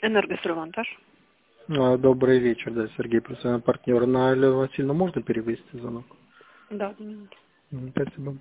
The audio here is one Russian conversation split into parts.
Энергостроймонтаж. Добрый вечер, да, Сергей, профессиональный партнер. На Елену Васильевну можно перевести звонок? Да, одну минуту. Спасибо.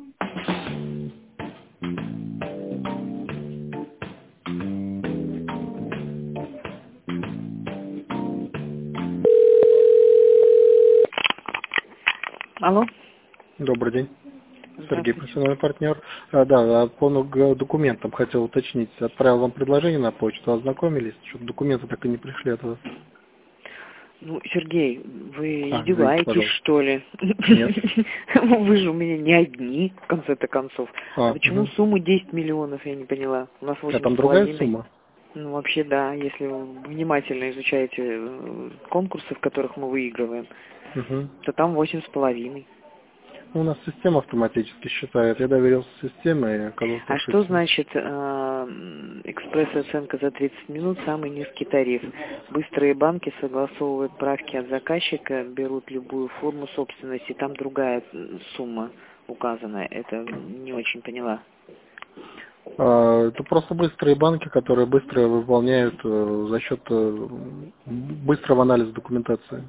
Алло. Добрый день. Сергей, Здравствуйте. профессиональный партнер. Да, по документам хотел уточнить. Отправил вам предложение на почту, ознакомились? Что-то документы так и не пришли от вас. Ну, Сергей, вы Извините, издеваетесь, пожалуйста. что ли? Нет. Вы же у меня не одни, в конце-то концов. А почему Угу. сумму 10 миллионов, я не поняла? У нас А восемь там с другая половиной. сумма? Ну, вообще, да, если вы внимательно изучаете конкурсы, в которых мы выигрываем, Угу. то там 8,5. У нас система автоматически считает. Я доверился системе и оказался А что ошибся. значит экспресс-оценка за 30 минут, самый низкий тариф? Быстрые банки согласовывают правки от заказчика, берут любую форму собственности, там другая сумма указана. Это не очень поняла. Это просто быстрые банки, которые быстро выполняют за счет быстрого анализа документации.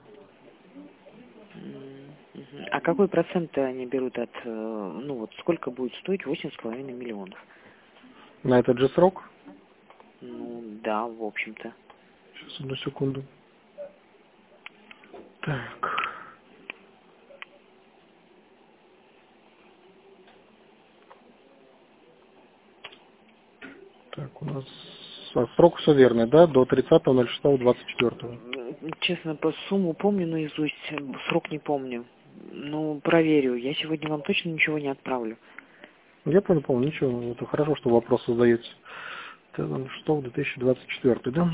Мгм. А какой процент они берут от, ну вот сколько будет стоить 8,5 миллионов? На этот же срок. Ну да, в общем-то. Сейчас, одну секунду. Так. Так, у нас срок все верный, да? До 30.06.24. Честно, по сумму помню наизусть, срок не помню. Ну, проверю. Я сегодня вам точно ничего не отправлю. Я понял, ничего. Это хорошо, что вопрос задаете. Что, 2024, да?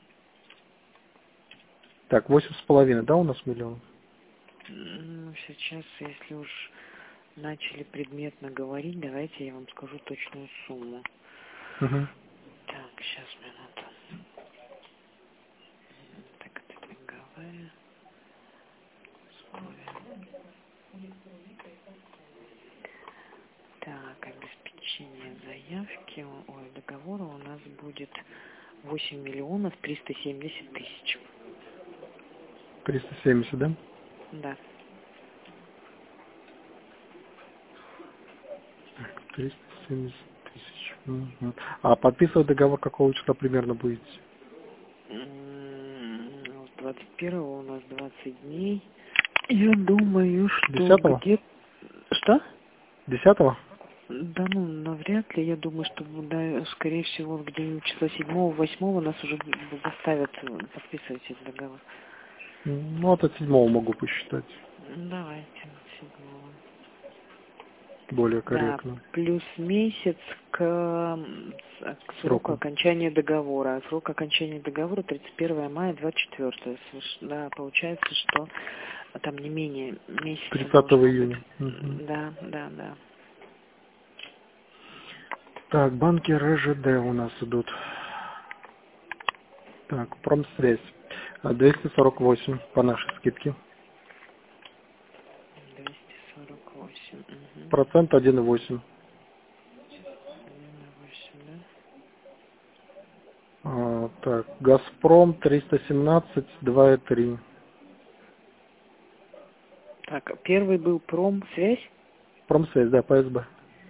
Так, 8,5, да, у нас миллион? Ну, сейчас, если уж начали предметно говорить, давайте я вам скажу точную сумму. Угу. Так, сейчас, минуту. Так, это беговая. Так, обеспечение заявки, ой, договора у нас будет 8 370 000. 370, да? Да. 370 тысяч. Мгм. А подписывать договор какого числа примерно будете? С 21 у нас 20 дней. Я думаю, что 10-го? где... Что? 10-го? Да, ну, навряд ли. Я думаю, что, да, скорее всего, где-нибудь числа 7-8 нас уже заставят подписывать этот договор. Ну, от 7-го могу посчитать. Давайте, 7-го. Более Да, корректно. плюс месяц к сроку Сроку. окончания договора. А срок окончания договора 31 мая 24. Да, получается, что там не менее месяца 30 должно быть. июня. Мгм. Да, да, да. Так, банки РЖД у нас идут. Так, промсвязь. 248 по нашей скидке. 248. Угу. Процент 1,8. 1,8, да? Так, Газпром 317, 2,3. Так, первый был промсвязь. Промсвязь, да, ПСБ.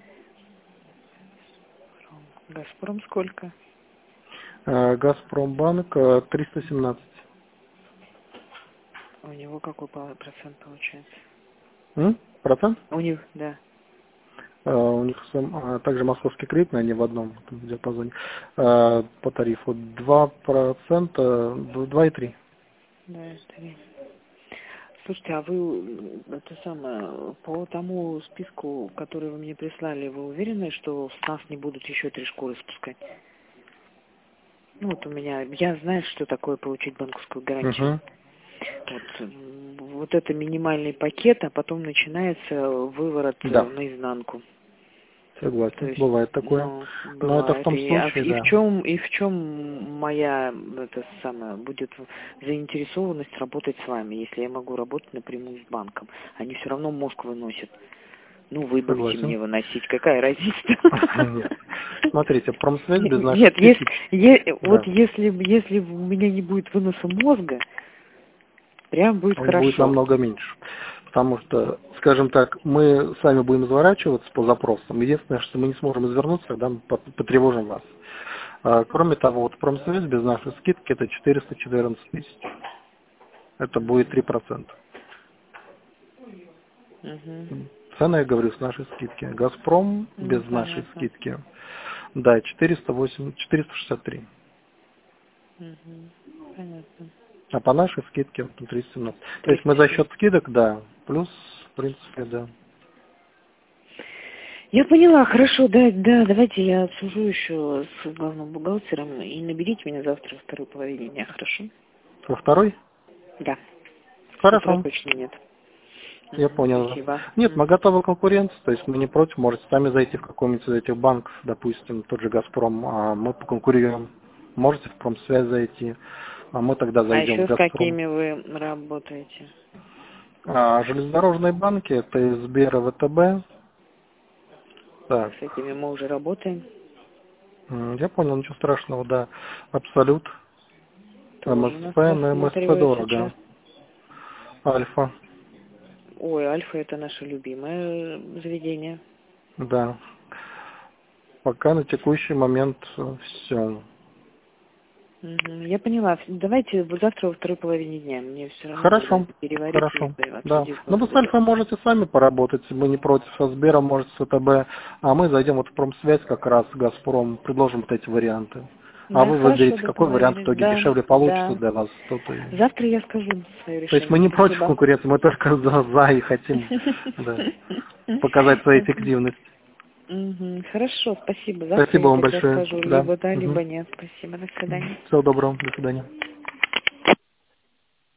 Газпром сколько? Газпромбанк 317. У него какой процент получается? Процент? У них, да. У них также московский кредитный, они в одном диапазоне. По тарифу 2%, 2,3. Да, это... Слушайте, а вы, это самое, по тому списку, который вы мне прислали, вы уверены, что с нас не будут еще 3 шкуры спускать? Ну вот у меня, я знаю, что такое получить банковскую гарантию. Угу. Вот это минимальный пакет, а потом начинается выворот Да, наизнанку. То согласен, есть, бывает такое. ну, Но это в бывает. том И, случае, и в да. чем, и в чем моя, это самое, будет заинтересованность работать с вами, если я могу работать напрямую с банком? Они все равно мозг выносят. Ну, выберите Согласен. мне выносить, какая разница? Нет. Смотрите, промсвязь без нашей Нет, скидки... вот Да. если у меня не будет выноса мозга, прям будет Он будет хорошо. намного меньше. Потому что, скажем так, мы сами будем изворачиваться по запросам. Единственное, что мы не сможем извернуться, когда мы потревожим вас. Кроме того, вот промсвязь без нашей скидки это 414 тысяч. Это будет 3%. Угу. Цены, я говорю, с нашей скидки. Газпром Ну, без нашей понятно. скидки. Да, 463. Угу. Понятно. А по нашей скидке 317. То есть мы за 307. счет скидок, да, плюс, в принципе, да. Я поняла, хорошо, да, давайте я обсужу еще с главным бухгалтером и наберите меня завтра во второй половине дня, хорошо? Во второй? Да. С утра Хорошо, точно нет. я понял. Спасибо. Нет, мы готовы к конкуренции, то есть мы не против, можете сами зайти в какой-нибудь из этих банков, допустим, тот же «Газпром», а мы поконкурируем. Можете в промсвязь зайти, а мы тогда А зайдем в еще с «Газпром». какими вы работаете? Железнодорожные банки, это Сбер и ВТБ. Так, С этими мы уже работаем. я понял, ничего страшного, да. Абсолют, Тоже нас МСП, но МСП рассматривают сейчас. дорого. Альфа, Ой, Альфа это наше любимое заведение. да. Пока на текущий момент все. Мгм, я поняла. Давайте завтра во второй половине дня. Мне все равно надо Хорошо, это переварить хорошо, и да. обсудить с Но вы главным с Альфой бухгалтером. можете сами поработать, мы не против, со Сбером, может, с ВТБ, а мы зайдем вот в промсвязь как раз, Газпром, предложим вот эти варианты. А Да, вы хорошо, выберете, какой вариант в договорились. итоге Да, дешевле получится да. для вас. Тут и... Завтра я скажу свое То есть мы решение. не против Спасибо. конкуренции, мы только за и хотим, да, показать свою эффективность. Мгм, хорошо, спасибо. Завтра Спасибо я вам тогда большое. скажу Да. либо да, либо нет. Спасибо, до свидания. Всего доброго. До свидания.